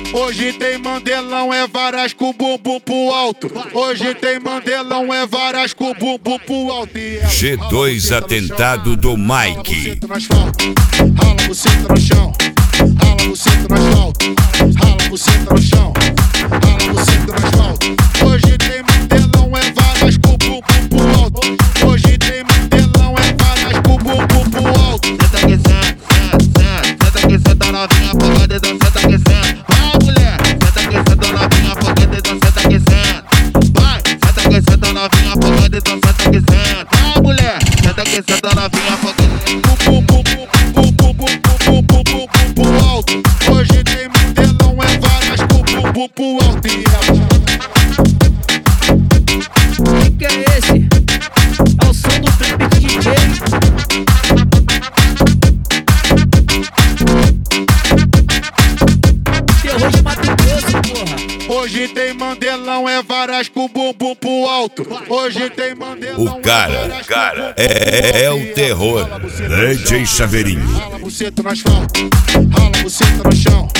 Hoje tem Mandelão, é varas com bumbum pro alto. Hoje tem Mandelão, é varas com bumbum pro alto. G2 atentado do Mike. Rala buceta no chão, rala buceta no asfalto, rala buceta no chão, rala buceta no asfalto. Hoje tem Mandelão, é varas com bumbum pro alto. Hoje tem Mandelão, é varas com bumbum pro alto. Senta que senta novinha, foca dedão, senta que senta. Vai mulher, senta que senta novinha, foca dedão, senta que senta. Vai, senta que senta novinha, foca dedão, senta que senta. Vai mulher, senta que senta novinha, foca pro alto. Hoje tem Mandelão, é varas com bumbum pro alto. Que é esse? É o som do trap de DJ. Terror de Mato Grosso, porra. Hoje tem Mandelão, é varas com bumbum pro alto. Hoje tem Mandelão. O cara é o terror. DJ Chaveirinho. Rala buceta no asfalto, rala buceta no chão,